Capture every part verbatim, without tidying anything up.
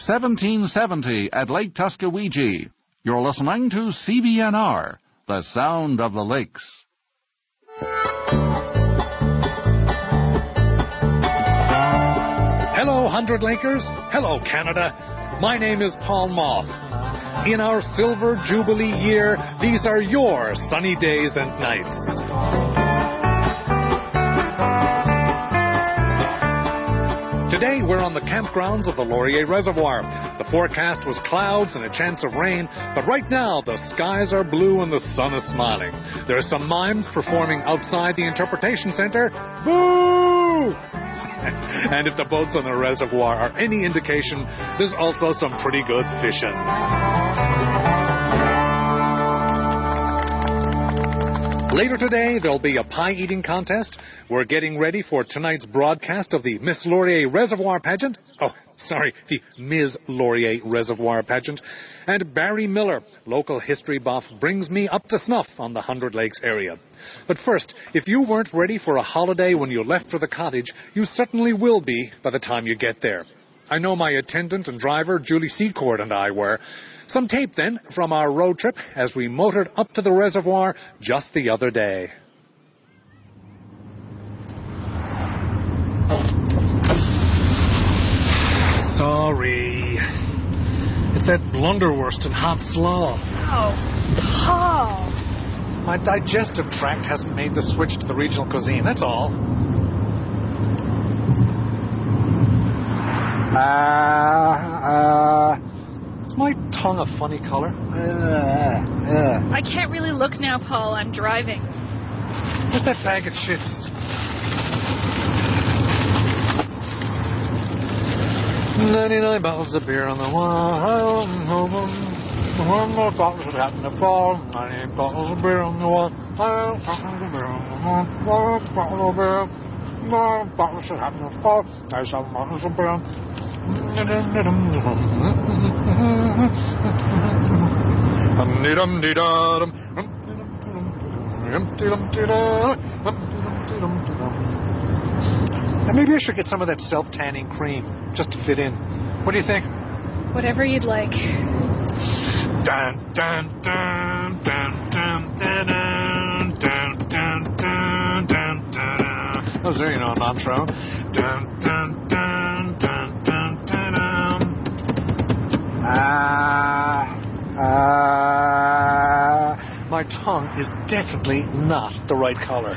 seventeen seventy at Lake Tuskawee. You're listening to C B N R, the sound of the lakes. Hello, Hundred Lakers. Hello, Canada. My name is Paul Moth. In our Silver Jubilee year, these are your sunny days and nights. Today, we're on the campgrounds of the Laurier Reservoir. The forecast was clouds and a chance of rain, but right now, the skies are blue and the sun is smiling. There are some mimes performing outside the Interpretation Center. Boo! And if the boats on the reservoir are any indication, there's also some pretty good fishing. Later today, there'll be a pie-eating contest. We're getting ready for tonight's broadcast of the Miss Laurier Reservoir pageant. Oh, sorry, the Miz Laurier Reservoir pageant. And Barry Miller, local history buff, brings me up to snuff on the Hundred Lakes area. But first, if you weren't ready for a holiday when you left for the cottage, you certainly will be by the time you get there. I know my attendant and driver, Julie Secord, and I were. Some tape, then, from our road trip as we motored up to the reservoir just the other day. Sorry. It's that blunderwurst and hot slaw. Oh, Paul. My digestive tract hasn't made the switch to the regional cuisine, that's all. Ah, uh, uh... Is my tongue a funny color? Uh, uh. I can't really look now, Paul. I'm driving. Where's that bag of chips? ninety-nine bottles of beer on the wall. One more bottle should happen to fall. ninety-eight bottles of beer on the wall. One bottle of beer. One bottle should happen to fall. ninety-seven bottles of beer. Maybe I should get some of that self-tanning cream just to fit in. What do you think? Whatever you'd like. Dun, dun, dun, dun, dun, dun, dun, dun, dun, dun, dun. Oh, there you know, Montreux. Dun, dun, dun, dun, dun, dun, dun. Ah, ah. My tongue is definitely not the right color.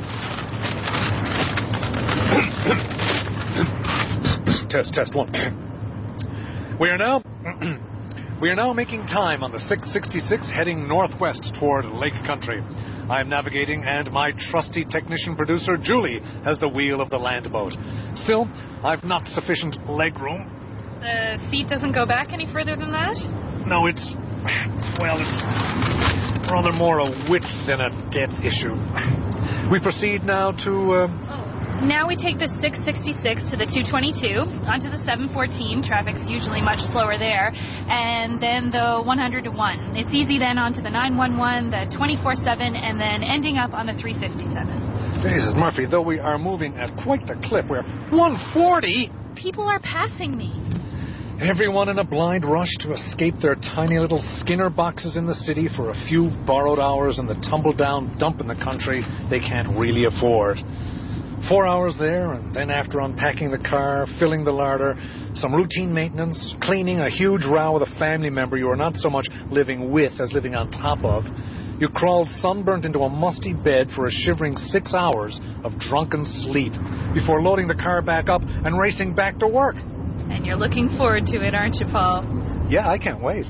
Test, test, one. We are now... We are now making time on the six sixty-six heading northwest toward Lake Country. I am navigating, and my trusty technician producer, Julie, has the wheel of the land boat. Still, I've not sufficient leg room. The seat doesn't go back any further than that? No, it's... Well, it's rather more a width than a depth issue. We proceed now to... Uh, oh. Now we take the six sixty-six to the two twenty-two, onto the seven fourteen, traffic's usually much slower there, and then the one hundred one. It's easy then onto the nine one one, the twenty-four seven, and then ending up on the three fifty-seven. Jesus, Murphy, though we are moving at quite the clip, we're one forty! People are passing me. Everyone in a blind rush to escape their tiny little Skinner boxes in the city for a few borrowed hours in the tumble-down dump in the country they can't really afford. Four hours there, and then after unpacking the car, filling the larder, some routine maintenance, cleaning, a huge row with a family member you are not so much living with as living on top of, you crawled sunburnt into a musty bed for a shivering six hours of drunken sleep before loading the car back up and racing back to work. And you're looking forward to it, aren't you, Paul? Yeah, I can't wait.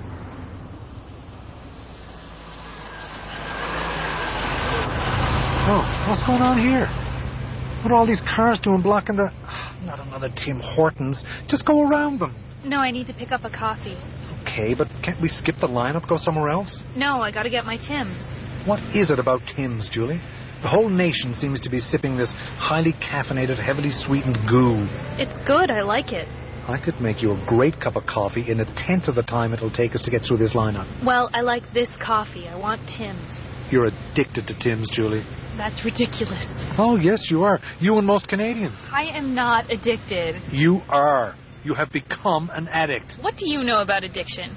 Oh, what's going on here? What are all these cars doing blocking the... Not another Tim Hortons. Just go around them. No, I need to pick up a coffee. Okay, but can't we skip the lineup, go somewhere else? No, I gotta get my Tim's. What is it about Tim's, Julie? The whole nation seems to be sipping this highly caffeinated, heavily sweetened goo. It's good, I like it. I could make you a great cup of coffee in a tenth of the time it'll take us to get through this lineup. Well, I like this coffee. I want Tim's. You're addicted to Tim's, Julie. That's ridiculous. Oh, yes, you are. You and most Canadians. I am not addicted. You are. You have become an addict. What do you know about addiction?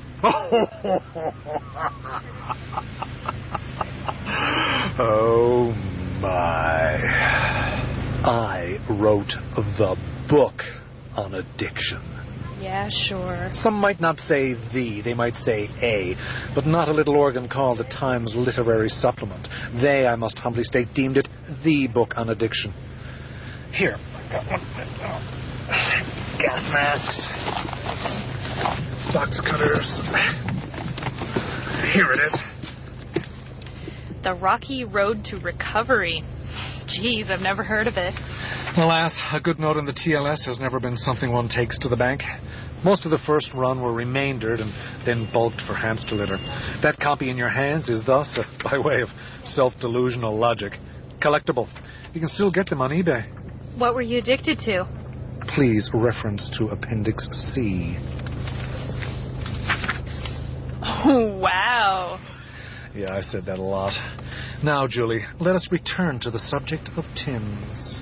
Oh, my. I wrote the book on addiction. Yeah, sure. Some might not say the, they might say a, but not a little organ called the Times Literary Supplement. They, I must humbly state, deemed it the book on addiction. Here, I got one. Gas masks. Box cutters. Here it is. The Rocky Road to Recovery. Geez, I've never heard of it. Alas, a good note in the T L S has never been something one takes to the bank. Most of the first run were remaindered and then bulked for hamster litter. That copy in your hands is thus, uh, by way of self-delusional logic, collectible. You can still get them on eBay. What were you addicted to? Please reference to Appendix C. Oh, wow. Yeah, I said that a lot. Now, Julie, let us return to the subject of Tim's.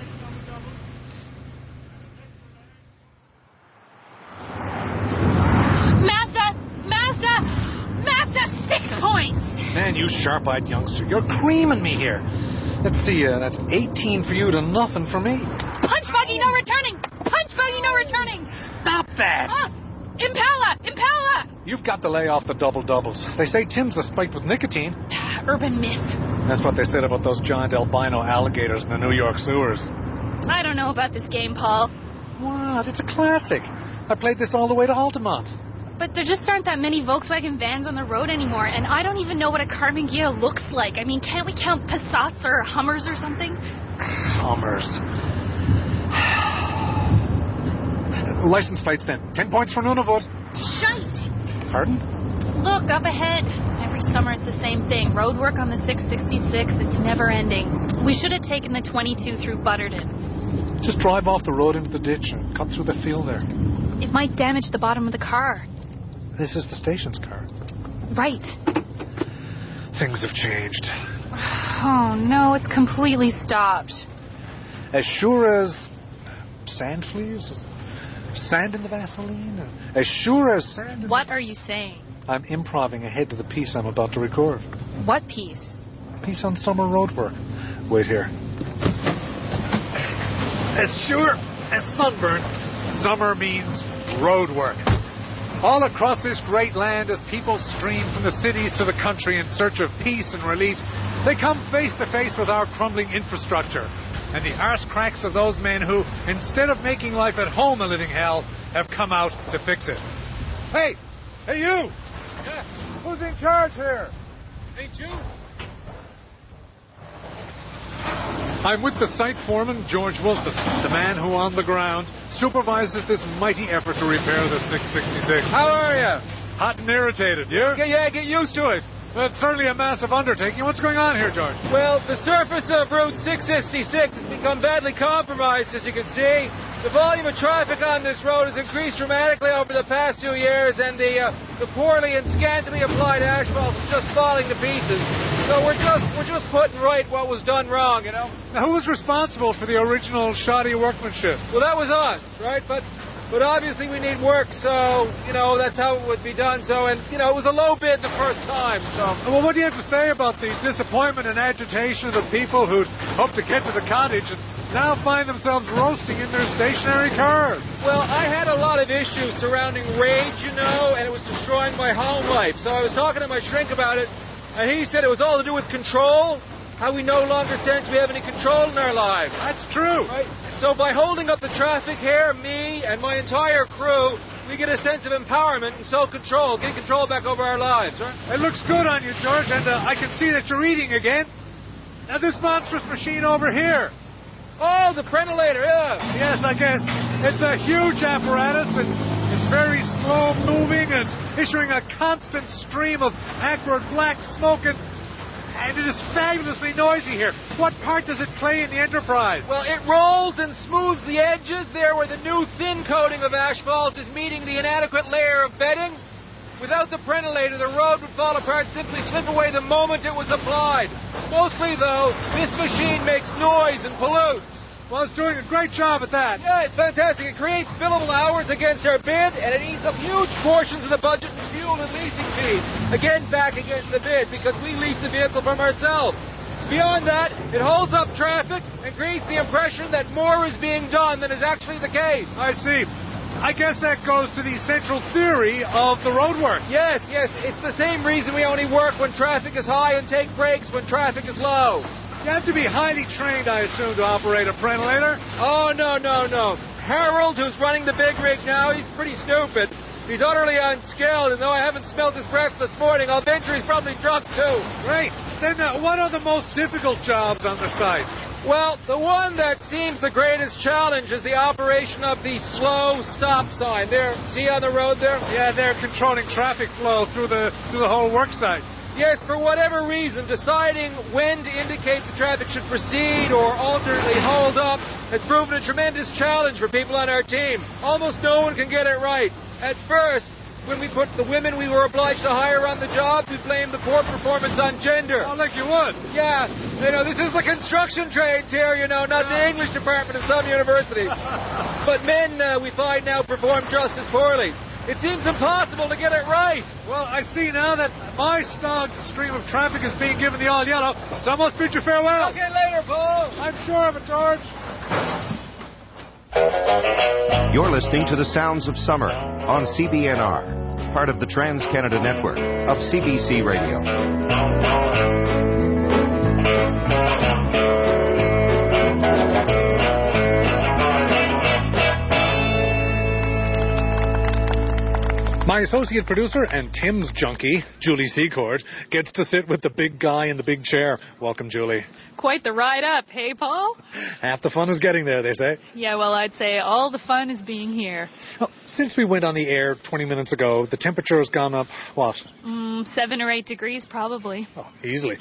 Master! Master! Master, six points! Man, you sharp-eyed youngster, you're creaming me here. Let's see, uh, that's eighteen for you to nothing for me. Punch buggy, no returning! Punch buggy, no returning! Stop that! Ah! Impala! Impala! You've got to lay off the double-doubles. They say Tim's are spiked with nicotine. Urban myth. That's what they said about those giant albino alligators in the New York sewers. I don't know about this game, Paul. What? It's a classic. I played this all the way to Altamont. But there just aren't that many Volkswagen vans on the road anymore, and I don't even know what a Carbon Ghia looks like. I mean, can't we count Passats or Hummers or something? Hummers. License plates, then. Ten points for Nunavut. Shite! Pardon? Look, up ahead. Every summer it's the same thing. Road work on the six sixty-six, it's never ending. We should have taken the twenty-two through Butterton. Just drive off the road into the ditch and cut through the field there. It might damage the bottom of the car. This is the station's car. Right. Things have changed. Oh, no, it's completely stopped. As sure as sand fleas, sand in the Vaseline, as sure as sand in What are you saying? I'm improving ahead to the piece I'm about to record. What piece? Piece on summer road work. Wait here. As sure as sunburn, summer means road work. All across this great land, as people stream from the cities to the country in search of peace and relief, they come face to face with our crumbling infrastructure and the arse cracks of those men who, instead of making life at home a living hell, have come out to fix it. Hey! Hey, you! Yeah. Who's in charge here? Ain't you? I'm with the site foreman, George Wilson, the man who, on the ground, supervises this mighty effort to repair the six sixty-six. How are you? Hot and irritated, you? Yeah, yeah, get used to it. Well, it's certainly a massive undertaking. What's going on here, George? Well, the surface of Route six sixty-six has become badly compromised, as you can see. The volume of traffic on this road has increased dramatically over the past few years, and the, uh, the poorly and scantily applied asphalt is just falling to pieces. So we're just we're just putting right what was done wrong, you know. Now, who was responsible for the original shoddy workmanship? Well, that was us, right? But but obviously we need work, so you know that's how it would be done. So and you know it was a low bid the first time. So well, what do you have to say about the disappointment and agitation of the people who'd hoped to get to the cottage and now find themselves roasting in their stationary cars? Well, I had a lot of issues surrounding rage, you know, and it was destroying my home life. So I was talking to my shrink about it, and he said it was all to do with control, how we no longer sense we have any control in our lives. That's true. Right? So by holding up the traffic here, me and my entire crew, we get a sense of empowerment and self-control, get control back over our lives, right? It looks good on you, George, and uh, I can see that you're eating again. Now, this monstrous machine over here. Oh, the prenulator, yeah. Yes, I guess. It's a huge apparatus. It's, it's very slow moving. It's issuing a constant stream of acrid black smoke, and, and it is fabulously noisy here. What part does it play in the enterprise? Well, it rolls and smooths the edges there where the new thin coating of asphalt is meeting the inadequate layer of bedding. Without the prenulator, the road would fall apart, simply slip away the moment it was applied. Mostly, though, this machine makes noise and pollutes. Well, it's doing a great job at that. Yeah, it's fantastic. It creates billable hours against our bid, and it eats up huge portions of the budget in fuel and leasing fees. Again, back against the bid, because we lease the vehicle from ourselves. Beyond that, it holds up traffic and creates the impression that more is being done than is actually the case. I see. I guess that goes to the central theory of the road work. Yes, yes. It's the same reason we only work when traffic is high and take breaks when traffic is low. You have to be highly trained, I assume, to operate a frenelator. Oh, no, no, no. Harold, who's running the big rig now, he's pretty stupid. He's utterly unskilled, and though I haven't smelled his breath this morning, I'll venture he's probably drunk, too. Great. Then uh, what are the most difficult jobs on the site? Well, the one that seems the greatest challenge is the operation of the slow stop sign. There, see on the road there? Yeah, they're controlling traffic flow through the through the whole work site. Yes, for whatever reason, deciding when to indicate the traffic should proceed or alternately hold up has proven a tremendous challenge for people on our team. Almost no one can get it right. At first, when we put the women we were obliged to hire on the job, we blamed the poor performance on gender. Oh, like you would. Yeah, you know, this is the construction trades here, you know, not the English department of some universities. But men, uh, we find now, perform just as poorly. It seems impossible to get it right. Well, I see now that my stocked stream of traffic is being given the all yellow, so I must bid you farewell. Okay, later, Paul. I'm sure of it, George. You're listening to the Sounds of Summer on C B N R, part of the Trans-Canada Network of C B C Radio. My associate producer and Tim's junkie, Julie Secord, gets to sit with the big guy in the big chair. Welcome, Julie. Quite the ride up, hey, Paul? Half the fun is getting there, they say. Yeah, well, I'd say all the fun is being here. Well, since we went on the air twenty minutes ago, the temperature has gone up, what? Mm, seven or eight degrees, probably. Oh, easily.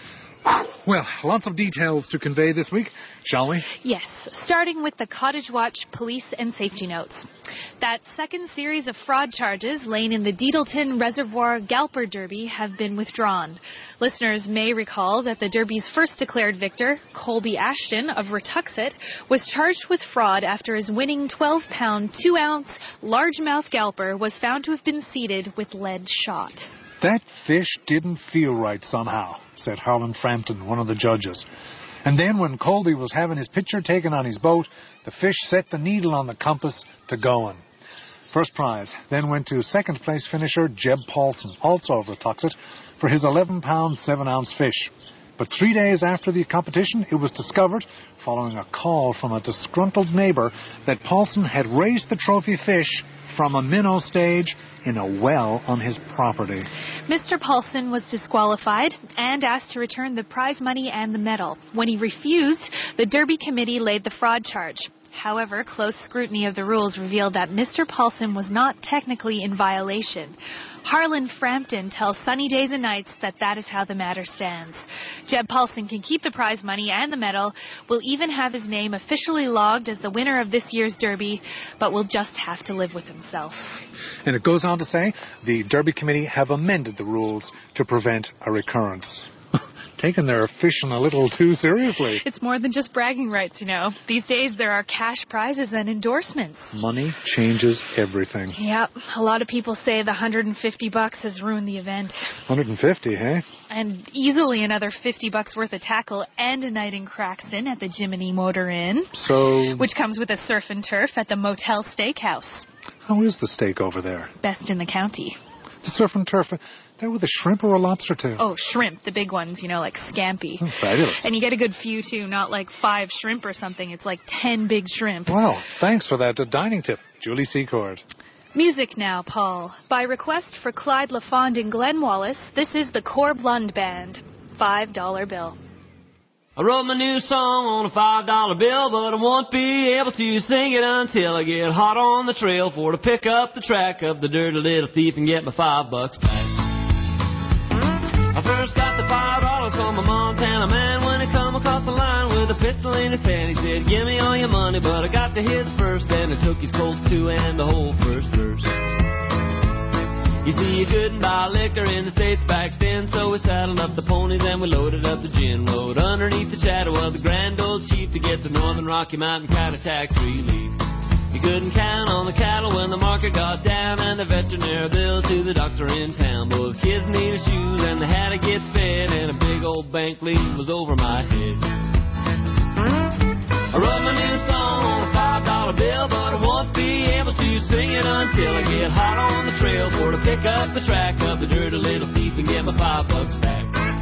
Well, lots of details to convey this week, shall we? Yes, starting with the Cottage Watch police and safety notes. That second series of fraud charges laying in the Deedleton Reservoir Galper Derby have been withdrawn. Listeners may recall that the Derby's first declared victor, Colby Ashton of Retuxet, was charged with fraud after his winning twelve-pound, two-ounce largemouth galper was found to have been seeded with lead shot. That fish didn't feel right somehow, said Harlan Frampton, one of the judges. And then when Colby was having his picture taken on his boat, the fish set the needle on the compass to going. First prize then went to second place finisher Jeb Paulson, also of Retuxet, for his eleven-pound, seven-ounce fish. But three days after the competition, it was discovered, following a call from a disgruntled neighbor, that Paulson had raised the trophy fish from a minnow stage in a well on his property. Mister Paulson was disqualified and asked to return the prize money and the medal. When he refused, the Derby committee laid the fraud charge. However, close scrutiny of the rules revealed that Mister Paulson was not technically in violation. Harlan Frampton tells Sunny Days and Nights that that is how the matter stands. Jeb Paulson can keep the prize money and the medal, will even have his name officially logged as the winner of this year's Derby, but will just have to live with himself. And it goes on to say, the Derby Committee have amended the rules to prevent a recurrence. Taking their fishing a little too seriously. It's more than just bragging rights, you know. These days there are cash prizes and endorsements. Money changes everything. Yep. A lot of people say the one hundred fifty bucks has ruined the event. one hundred fifty, hey? And easily another fifty bucks worth of tackle and a night in Craxton at the Jiminy Motor Inn. So... which comes with a surf and turf at the Motel Steakhouse. How is the steak over there? Best in the county. The surf and turf... They're with a shrimp or a lobster, too? Oh, shrimp. The big ones, you know, like scampi. Oh, fabulous. And you get a good few, too. Not like five shrimp or something. It's like ten big shrimp. Well, thanks for that uh, dining tip, Julie Secord. Music now, Paul. By request for Clyde LaFond and Glenn Wallace, this is the Corb Lund Band. Five dollar bill. I wrote my new song on a five dollar bill, but I won't be able to sing it until I get hot on the trail for to pick up the track of the dirty little thief and get my five bucks back. I first got the five dollars from a Montana man when he come across the line with a pistol in his hand. He said, give me all your money, but I got to his first, and I took his Colts too and the whole first verse. You see, you couldn't buy liquor in the States back then, so we saddled up the ponies and we loaded up the gin. Rode underneath the shadow of the grand old chief to get the Northern Rocky Mountain kind of tax relief. You couldn't count on the cattle when the market got down and the veterinary bills to the doctor in town. Both kids needed shoes and they had to get fed, and a big old bank lease was over my head. I wrote my new song on a five dollar bill, but I won't be able to sing it until I get hot on the trail for to pick up the track of the dirty little thief and get my five bucks back.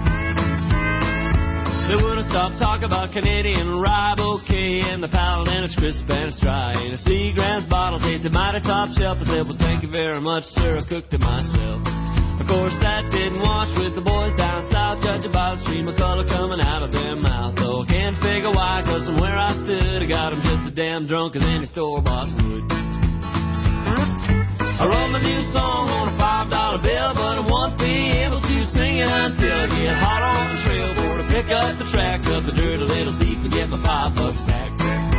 They wouldn't stop talking about Canadian rye bouquet and the Paladin, it's crisp and it's dry. And a Seagrams bottle tasted mighty top shelf. I said, well, thank you very much, sir, I cooked it myself. Of course, that didn't wash with the boys down south, judging by the stream of color coming out of their mouth. Though I can't figure why, cause from where I stood, I got them just as damn drunk as any store-bought would. I wrote my new song on a five dollar bill, but I won't be able to sing it until I get hot on the trail for to pick up the track of the dirty little thief and get my five bucks back.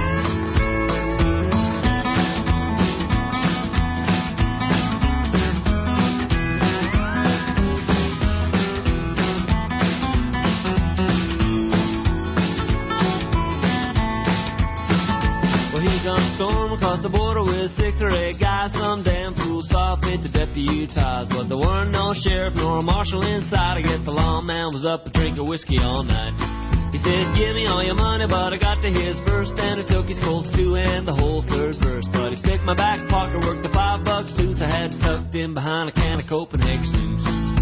Storm across the border with six or eight guys. Some damn fool saw fit to deputize, but there weren't no sheriff nor a marshal inside. I guess the lawman was up and drinking whiskey all night. He said, give me all your money, but I got to his first, and it took his Colts two and the whole third verse. But he picked my back pocket, worked the five bucks loose I had tucked in behind a can of Copenhagen snooze.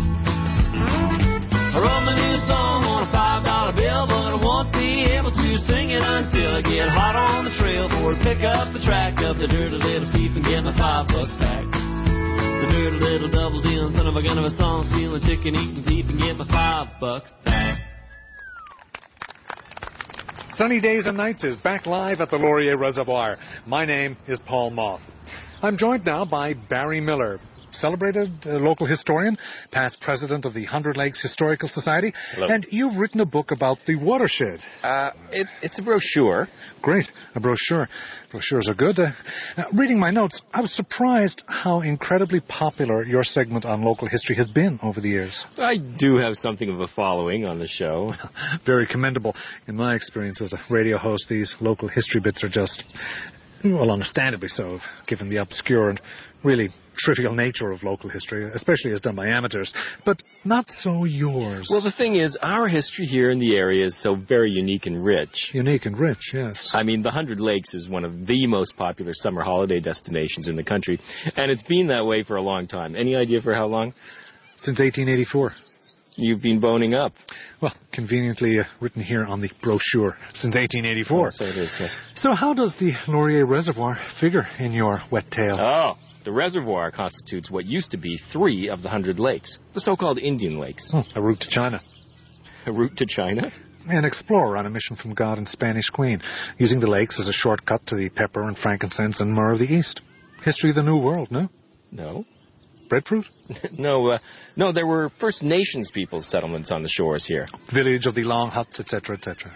I wrote my new song on a five dollar bill, but I won't be able to sing it until I get hot on the trail for to pick up the track of the dirty little thief and get my five bucks back. The dirty little double dealing son of a gun of a song stealing chicken eating thief and get my five bucks back. Sunny Days and Nights is back live at the Laurier Reservoir. My name is Paul Moth. I'm joined now by Barry Miller, celebrated uh, local historian, past president of the Hundred Lakes Historical Society. Hello. And you've written a book about the watershed. Uh, it, it's a brochure. Great, a brochure. Brochures are good. Uh, uh, reading my notes, I was surprised how incredibly popular your segment on local history has been over the years. I do have something of a following on the show. Very commendable. In my experience as a radio host, these local history bits are just, well, understandably so, given the obscure and really trivial nature of local history, especially as done by amateurs, but not so yours. Well, the thing is, our history here in the area is so very unique and rich. Unique and rich, yes. I mean, the Hundred Lakes is one of the most popular summer holiday destinations in the country, and it's been that way for a long time. Any idea for how long? Since eighteen eighty-four. You've been boning up. Well, conveniently uh, written here on the brochure, since eighteen eighty-four. Oh, so it is, yes. So how does the Laurier Reservoir figure in your wet tale? Oh, the reservoir constitutes what used to be three of the Hundred Lakes, the so-called Indian Lakes. Hmm, a route to China. A route to China? An explorer on a mission from God and Spanish Queen, using the lakes as a shortcut to the pepper and frankincense and myrrh of the East. History of the New World, no? No. Breadfruit? no, uh, no, there were First Nations people's settlements on the shores here. Village of the long huts, et cetera, et cetera.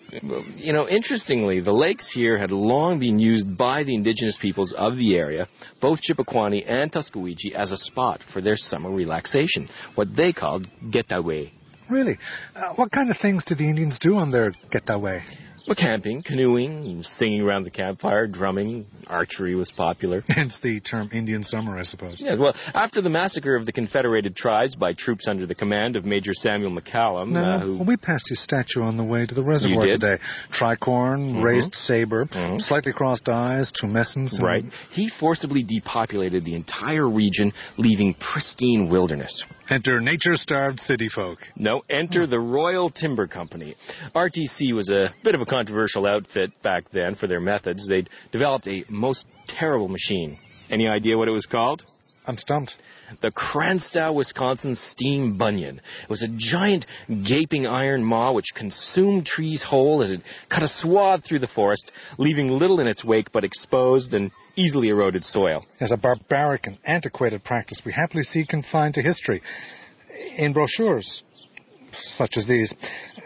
You know, interestingly, the lakes here had long been used by the indigenous peoples of the area, both Chippequani and Tuskawee, as a spot for their summer relaxation, what they called getaway. Really? Uh, what kind of things did the Indians do on their getaway? Well, camping, canoeing, singing around the campfire, drumming, archery was popular. Hence the term Indian summer, I suppose. Yeah, well, after the massacre of the Confederated tribes by troops under the command of Major Samuel McCallum... No, uh, who... well, we passed his statue on the way to the reservoir you did? today. Tricorn, mm-hmm. raised saber, mm-hmm. slightly crossed eyes, tumescence... And... Right. He forcibly depopulated the entire region, leaving pristine wilderness. Enter nature-starved city folk. No, enter the Royal Timber Company. R T C was a bit of a controversial outfit back then for their methods. They'd developed a most terrible machine. Any idea what it was called? I'm stumped. The Cranstow, Wisconsin Steam Bunyan. It was a giant gaping iron maw which consumed trees whole as it cut a swath through the forest, leaving little in its wake but exposed and easily eroded soil. As a barbaric and antiquated practice we happily see confined to history. In brochures such as these,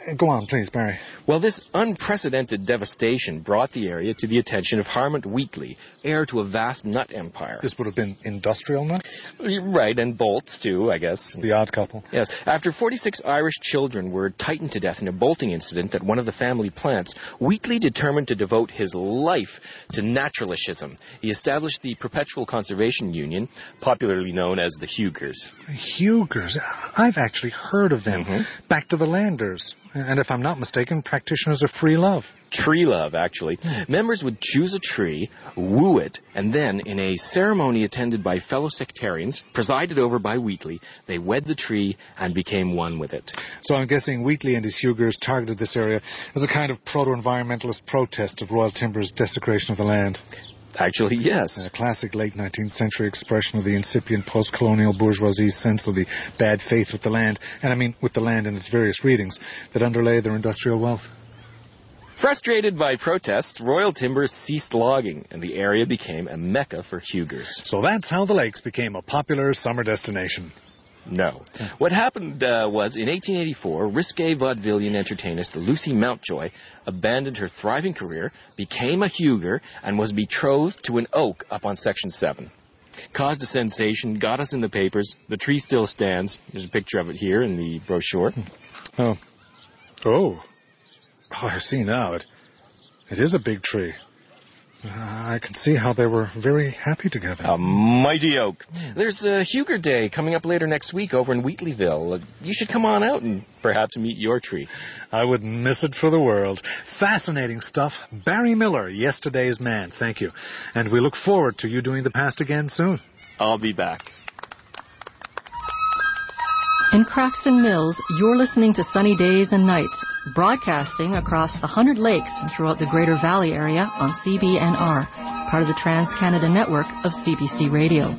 Go on, please, Barry. Well, this unprecedented devastation brought the area to the attention of Harmont Wheatley, heir to a vast nut empire. This would have been industrial nuts? Right, and bolts, too, I guess. The odd couple. Yes. After forty-six Irish children were tightened to death in a bolting incident at one of the family plants, Wheatley determined to devote his life to naturalism. He established the Perpetual Conservation Union, popularly known as the Hugers. Hugers? I've actually heard of them. Mm-hmm. Back to the Landers. And if I'm not mistaken, practitioners of free love. Tree love, actually. Members would choose a tree, woo it, and then, in a ceremony attended by fellow sectarians, presided over by Wheatley, they wed the tree and became one with it. So I'm guessing Wheatley and his Hugers targeted this area as a kind of proto-environmentalist protest of Royal Timber's desecration of the land. Actually, yes. A classic late nineteenth century expression of the incipient post-colonial bourgeoisie's sense of the bad faith with the land, and I mean with the land in its various readings, that underlay their industrial wealth. Frustrated by protests, Royal Timber ceased logging, and the area became a mecca for Hugers. So that's how the lakes became a popular summer destination. No. What happened uh, was, in eighteen eighty-four, risque vaudevillian entertainist Lucy Mountjoy abandoned her thriving career, became a Huger, and was betrothed to an oak up on Section seven. Caused a sensation, got us in the papers. The tree still stands. There's a picture of it here in the brochure. Oh. Oh. Oh, I see now. It, it is a big tree. Uh, I can see how they were very happy together. A mighty oak. There's a Huger Day coming up later next week over in Wheatleyville. Uh, you should come on out and perhaps meet your tree. I wouldn't miss it for the world. Fascinating stuff. Barry Miller, yesterday's man. Thank you. And we look forward to you doing the past again soon. I'll be back. In Craxton Mills, you're listening to Sunny Days and Nights, broadcasting across the Hundred Lakes and throughout the Greater Valley area on C B N R, part of the Trans-Canada Network of C B C Radio.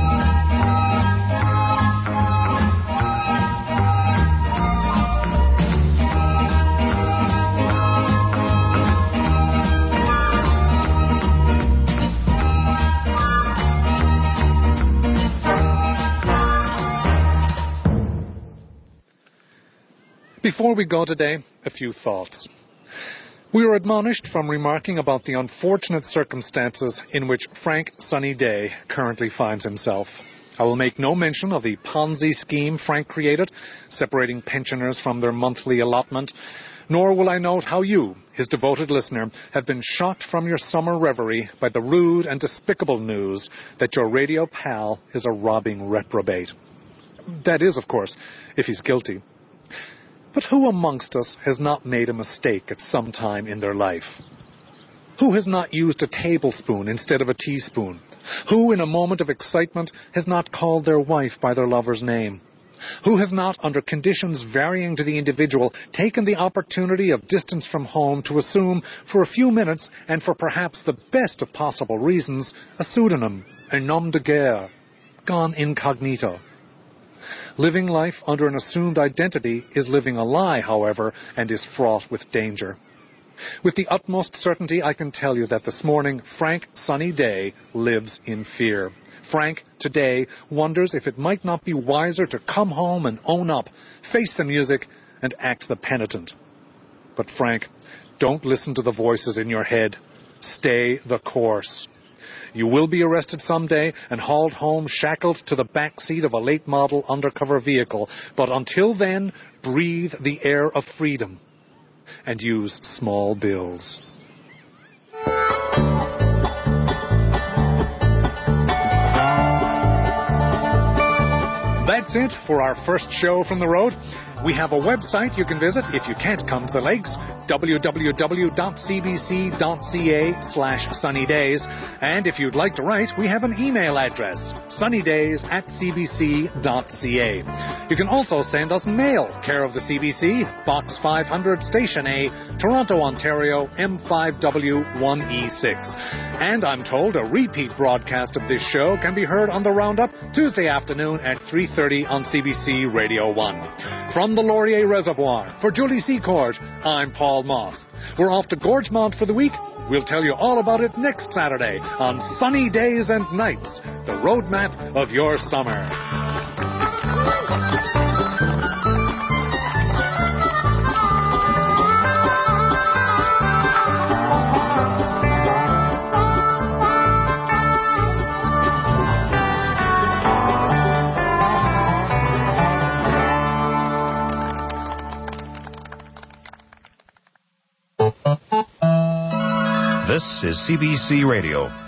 Before we go today, a few thoughts. We were admonished from remarking about the unfortunate circumstances in which Frank Sunny Day currently finds himself. I will make no mention of the Ponzi scheme Frank created, separating pensioners from their monthly allotment, nor will I note how you, his devoted listener, have been shocked from your summer reverie by the rude and despicable news that your radio pal is a robbing reprobate. That is, of course, if he's guilty. But who amongst us has not made a mistake at some time in their life? Who has not used a tablespoon instead of a teaspoon? Who, in a moment of excitement, has not called their wife by their lover's name? Who has not, under conditions varying to the individual, taken the opportunity of distance from home to assume, for a few minutes, and for perhaps the best of possible reasons, a pseudonym, a nom de guerre, gone incognito? Living life under an assumed identity is living a lie, however, and is fraught with danger. With the utmost certainty, I can tell you that this morning, Frank Sunny Day lives in fear. Frank, today, wonders if it might not be wiser to come home and own up, face the music, and act the penitent. But Frank, don't listen to the voices in your head. Stay the course. You will be arrested someday and hauled home shackled to the back seat of a late-model undercover vehicle. But until then, breathe the air of freedom and use small bills. That's it for our first show from the road. We have a website you can visit if you can't come to the lakes, w w w dot c b c dot c a slash sunny days. And if you'd like to write, we have an email address, sunnydays at c b c dot c a. You can also send us mail, care of the C B C, Box five hundred, Station A, Toronto, Ontario, M five W one E six. And I'm told a repeat broadcast of this show can be heard on the Roundup Tuesday afternoon at three thirty on C B C Radio one. From the Laurier Reservoir, for Julie Secord, I'm Paul Moth. We're off to Gorgemont for the week. We'll tell you all about it next Saturday on Sunny Days and Nights, the roadmap of your summer. This is C B C Radio.